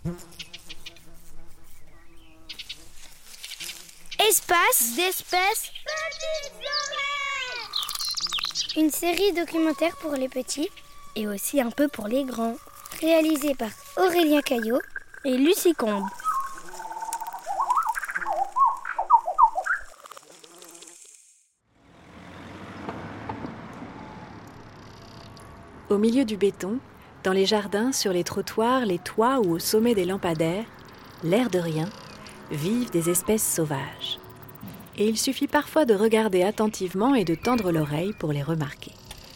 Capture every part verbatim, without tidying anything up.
Espace d'espèces. Une série documentaire pour les petits et aussi un peu pour les grands. Réalisée par Aurélien Caillot et Lucie Combe. Au milieu du béton, dans les jardins, sur les trottoirs, les toits ou au sommet des lampadaires, l'air de rien, vivent des espèces sauvages. Et il suffit parfois de regarder attentivement et de tendre l'oreille pour les remarquer.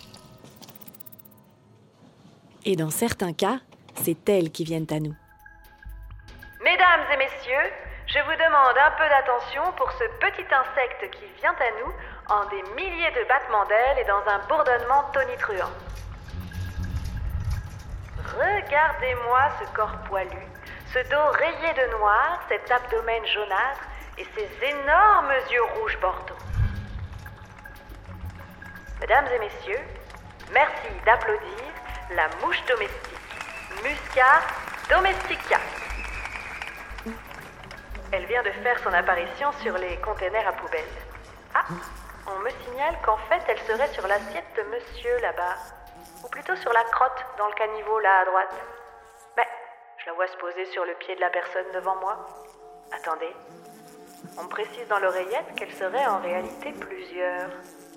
Et dans certains cas, c'est elles qui viennent à nous. Mesdames et messieurs, je vous demande un peu d'attention pour ce petit insecte qui vient à nous en des milliers de battements d'ailes et dans un bourdonnement tonitruant. Regardez-moi ce corps poilu, ce dos rayé de noir, cet abdomen jaunâtre et ces énormes yeux rouges bordeaux. Mesdames et messieurs, merci d'applaudir la mouche domestique, Musca domestica. Elle vient de faire son apparition sur les containers à poubelles. Ah, on me signale qu'en fait, elle serait sur l'assiette de monsieur là-bas. Ou plutôt sur la crotte, dans le caniveau là à droite. Mais je la vois se poser sur le pied de la personne devant moi. Attendez, on me précise dans l'oreillette qu'elle serait en réalité plusieurs.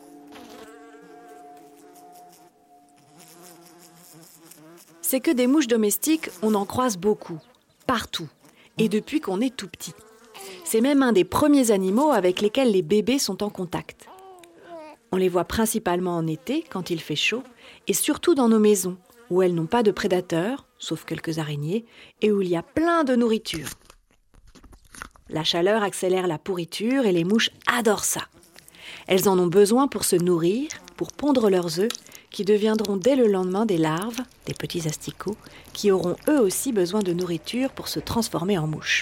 C'est que des mouches domestiques, on en croise beaucoup, partout, et depuis qu'on est tout petit. C'est même un des premiers animaux avec lesquels les bébés sont en contact. On les voit principalement en été, quand il fait chaud, et surtout dans nos maisons, où elles n'ont pas de prédateurs, sauf quelques araignées, et où il y a plein de nourriture. La chaleur accélère la pourriture et les mouches adorent ça. Elles en ont besoin pour se nourrir, pour pondre leurs œufs, qui deviendront dès le lendemain des larves, des petits asticots, qui auront eux aussi besoin de nourriture pour se transformer en mouches.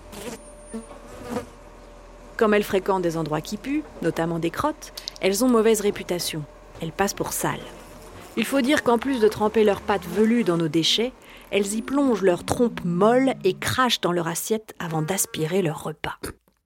Comme elles fréquentent des endroits qui puent, notamment des crottes, elles ont mauvaise réputation. Elles passent pour sales. Il faut dire qu'en plus de tremper leurs pattes velues dans nos déchets, elles y plongent leurs trompes molles et crachent dans leur assiette avant d'aspirer leur repas.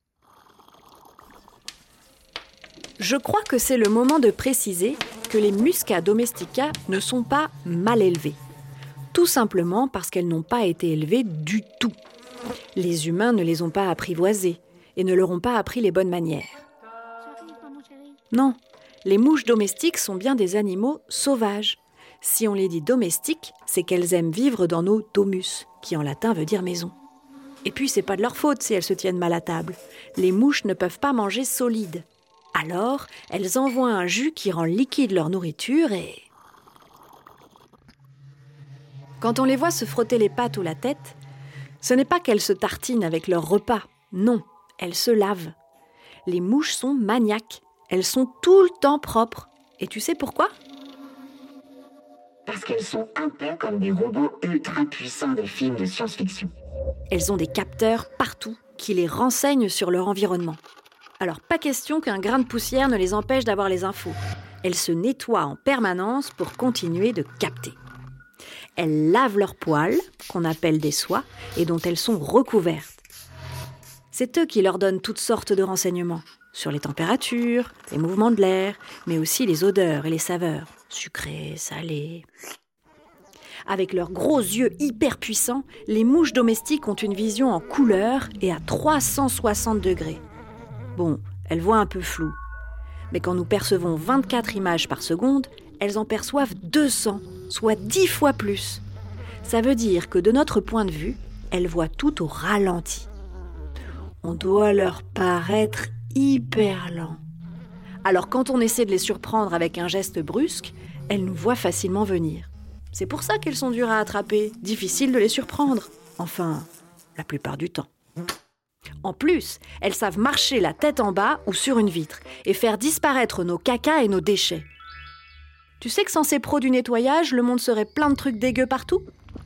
Je crois que c'est le moment de préciser que les Musca domestica ne sont pas mal élevées. Tout simplement parce qu'elles n'ont pas été élevées du tout. Les humains ne les ont pas apprivoisées et ne leur ont pas appris les bonnes manières. Non, les mouches domestiques sont bien des animaux sauvages. Si on les dit domestiques, c'est qu'elles aiment vivre dans nos domus, qui en latin veut dire maison. Et puis, c'est pas de leur faute si elles se tiennent mal à table. Les mouches ne peuvent pas manger solide. Alors, elles envoient un jus qui rend liquide leur nourriture et... Quand on les voit se frotter les pattes ou la tête, ce n'est pas qu'elles se tartinent avec leur repas. Non, elles se lavent. Les mouches sont maniaques. Elles sont tout le temps propres. Et tu sais pourquoi ? Parce qu'elles sont un peu comme des robots ultra puissants des films de science-fiction. Elles ont des capteurs partout qui les renseignent sur leur environnement. Alors, pas question qu'un grain de poussière ne les empêche d'avoir les infos. Elles se nettoient en permanence pour continuer de capter. Elles lavent leurs poils, qu'on appelle des soies, et dont elles sont recouvertes. C'est eux qui leur donnent toutes sortes de renseignements sur les températures, les mouvements de l'air, mais aussi les odeurs et les saveurs, sucrées, salées. Avec leurs gros yeux hyper puissants, les mouches domestiques ont une vision en couleur et à trois cent soixante degrés. Bon, elles voient un peu flou. Mais quand nous percevons vingt-quatre images par seconde, elles en perçoivent deux cents, soit dix fois plus. Ça veut dire que de notre point de vue, elles voient tout au ralenti. On doit leur paraître hyper lent. Alors quand on essaie de les surprendre avec un geste brusque, elles nous voient facilement venir. C'est pour ça qu'elles sont dures à attraper, difficile de les surprendre. Enfin, la plupart du temps. En plus, elles savent marcher la tête en bas ou sur une vitre et faire disparaître nos cacas et nos déchets. Tu sais que sans ces pros du nettoyage, le monde serait plein de trucs dégueux partout ?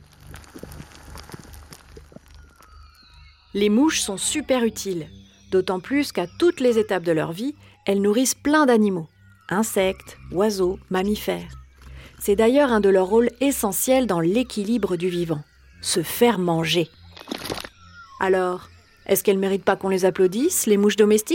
Les mouches sont super utiles, d'autant plus qu'à toutes les étapes de leur vie, elles nourrissent plein d'animaux, insectes, oiseaux, mammifères. C'est d'ailleurs un de leurs rôles essentiels dans l'équilibre du vivant, se faire manger. Alors, est-ce qu'elles méritent pas qu'on les applaudisse, les mouches domestiques ?